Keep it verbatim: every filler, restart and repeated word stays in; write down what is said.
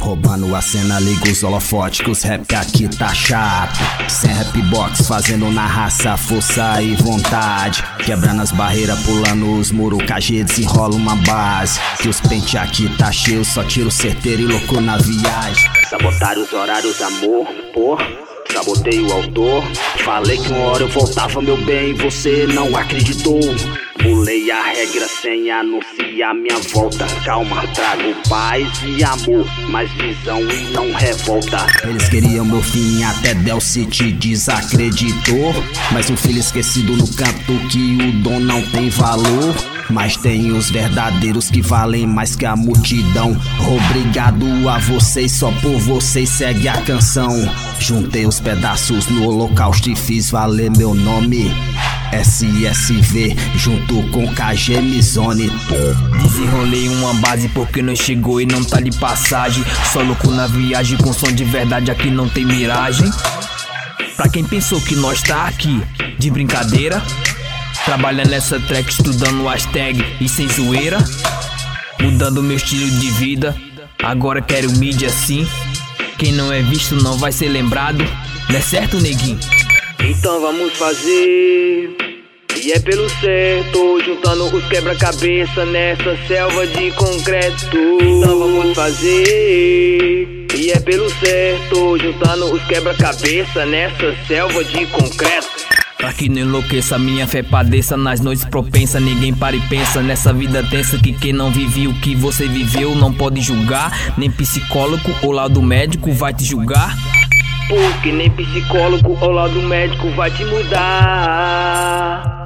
Roubando a cena, liga os holofotes, rap que aqui tá chato. Sem rap box, fazendo na raça, força e vontade. Quebrando as barreiras, pulando os muros, K G desenrola uma base. Que os pente aqui tá cheio, só tiro certeiro e louco na viagem. Sabotaram os horários, amor, porra. Sabotei o autor. Falei que uma hora eu voltava, meu bem, você não acreditou. Pulei a regra sem anunciar minha volta. Calma, trago paz e amor, mais visão e não revolta. Eles queriam meu fim, até Del City desacreditou. Mas um filho esquecido no canto, que o dom não tem valor. Mas tem os verdadeiros que valem mais que a multidão. Obrigado a vocês, só por vocês segue a canção. Juntei os pedaços no holocausto e fiz valer meu nome. S S V junto com K G Mizone. Desenrolei uma base porque não chegou e não tá de passagem. Só louco na viagem com som de verdade, aqui não tem miragem. Pra quem pensou que nós tá aqui de brincadeira, trabalhando nessa track, estudando as tags e sem zoeira. Mudando meu estilo de vida, agora quero mídia assim. Quem não é visto não vai ser lembrado, não é certo, neguinho? Então vamos fazer, e é pelo certo, juntando os quebra-cabeça nessa selva de concreto. Então vamos fazer, e é pelo certo, juntando os quebra-cabeça nessa selva de concreto. Pra que não enlouqueça, minha fé padeça nas noites propensas. Ninguém para e pensa nessa vida tensa, que quem não vive o que você viveu não pode julgar. Nem psicólogo ou laudo médico vai te julgar. Porque nem psicólogo ou laudo médico vai te mudar.